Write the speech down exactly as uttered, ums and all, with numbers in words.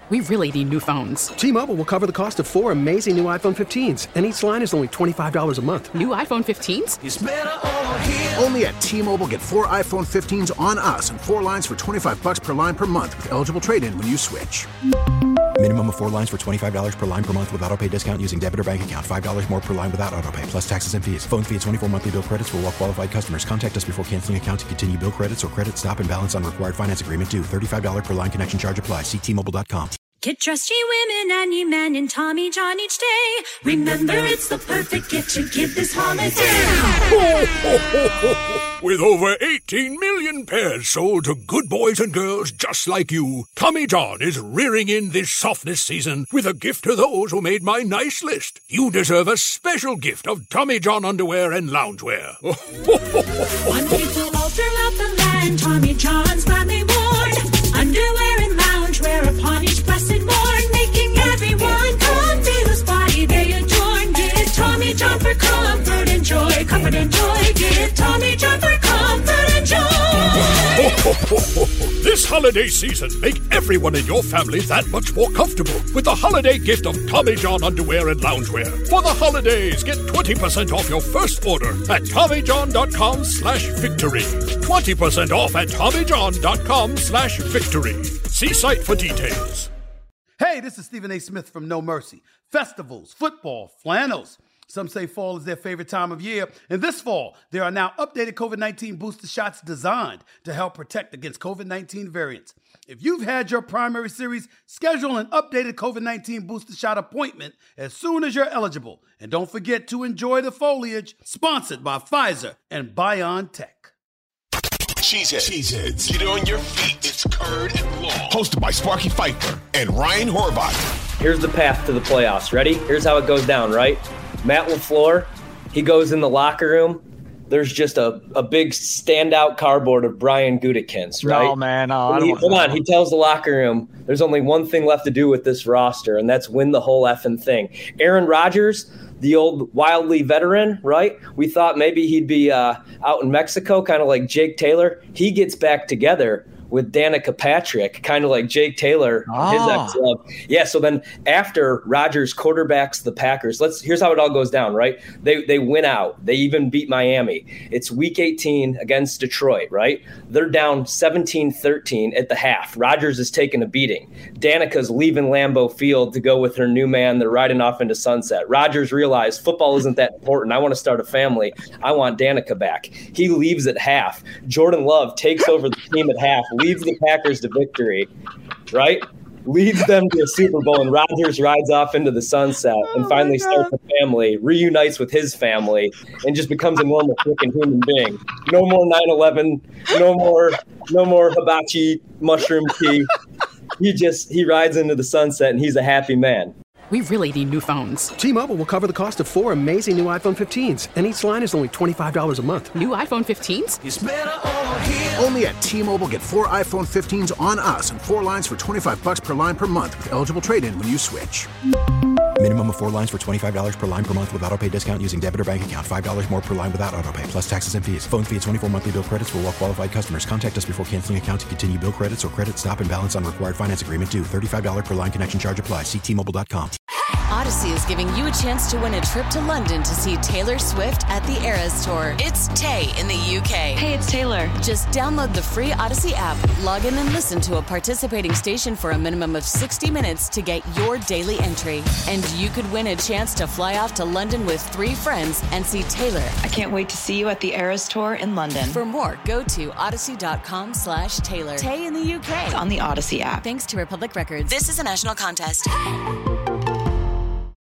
We really need new phones. T-Mobile will cover the cost of four amazing new iPhone fifteens, and each line is only twenty-five dollars a month. New iPhone fifteens? It's better over here. Only at T-Mobile, get four iPhone fifteens on us and four lines for twenty-five dollars per line per month with eligible trade-in when you switch. Minimum of four lines for twenty-five dollars per line per month with autopay discount using debit or bank account. five dollars more per line without autopay, plus taxes and fees. Phone fee at twenty-four monthly bill credits for well-qualified customers. Contact us before canceling account to continue bill credits or credit stop and balance on required finance agreement due. thirty-five dollars per line connection charge applies. See T Mobile dot com. Get trusty women and you men in Tommy John each day. Remember, it's the perfect gift to give this holiday. Ho, ho, ho, ho, ho. With over eighteen million pairs sold to good boys and girls just like you, Tommy John is rearing in this softness season with a gift to those who made my nice list. You deserve a special gift of Tommy John underwear and loungewear. Wonderful all throughout the land, Tommy John's proudly worn. Underwear and loungewear upon each blessed morn, making everyone come feel his body they adorn. Give Tommy John for comfort and joy, comfort and joy. Give Tommy John for comfort and joy. This holiday season, make everyone in your family that much more comfortable with the holiday gift of Tommy John underwear and loungewear. For the holidays, get twenty percent off your first order at TommyJohn.com slash victory. twenty percent off at TommyJohn.com slash victory. See site for details. Hey, this is Stephen A. Smith from No Mercy. Festivals, football, flannels. Some say fall is their favorite time of year. And this fall, there are now updated COVID nineteen booster shots designed to help protect against COVID nineteen variants. If you've had your primary series, schedule an updated COVID nineteen booster shot appointment as soon as you're eligible. And don't forget to enjoy the foliage. Sponsored by Pfizer and BioNTech. Cheeseheads. Cheeseheads. Get on your feet. It's Curd and Long. Hosted by Sparky Fifer and Ryan Horvath. Here's the path to the playoffs. Ready? Here's how it goes down, right? Matt LaFleur, he goes in the locker room. There's just a, a big standout cardboard of Brian Gutekunst, right? No, man. No, I don't he, want hold that. on. He tells the locker room there's only one thing left to do with this roster, and that's win the whole effing thing. Aaron Rodgers, the old wildly veteran, right? We thought maybe he'd be uh, out in Mexico, kind of like Jake Taylor. He gets back together with Danica Patrick, kind of like Jake Taylor, oh. his ex-love. Yeah, so then after Rodgers quarterbacks the Packers, let's here's how it all goes down, right? They they win out. They even beat Miami. It's week eighteen against Detroit, right? They're down seventeen thirteen at the half. Rodgers is taking a beating. Danica's leaving Lambeau Field to go with her new man. They're riding off into sunset. Rodgers realized football isn't that important. I want to start a family. I want Danica back. He leaves at half. Jordan Love takes over the team at half, leads the Packers to victory, right? Leads them to a Super Bowl, and Rodgers rides off into the sunset and finally starts a family, reunites with his family, and just becomes a normal freaking human being. No more nine eleven, no more, no more hibachi mushroom tea. He just he rides into the sunset, and he's a happy man. We really need new phones. T-Mobile will cover the cost of four amazing new iPhone fifteens, and each line is only twenty-five dollars a month. New iPhone fifteens? It's better over here. Only at T-Mobile, get four iPhone fifteens on us and four lines for twenty-five dollars per line per month with eligible trade-in when you switch. Minimum of four lines for twenty-five dollars per line per month with autopay discount using debit or bank account. five dollars more per line without autopay, plus taxes and fees. Phone fee at twenty-four monthly bill credits for well-qualified customers. Contact us before canceling account to continue bill credits or credit stop and balance on required finance agreement due. thirty-five dollars per line connection charge applies. See T Mobile dot com. Odyssey is giving you a chance to win a trip to London to see Taylor Swift at the Eras Tour. It's Tay in the U K. Hey, it's Taylor. Just download the free Odyssey app, log in and listen to a participating station for a minimum of sixty minutes to get your daily entry. And you could win a chance to fly off to London with three friends and see Taylor. I can't wait to see you at the Eras Tour in London. For more, go to odyssey.com slash Taylor. Tay in the U K. It's on the Odyssey app. Thanks to Republic Records. This is a national contest.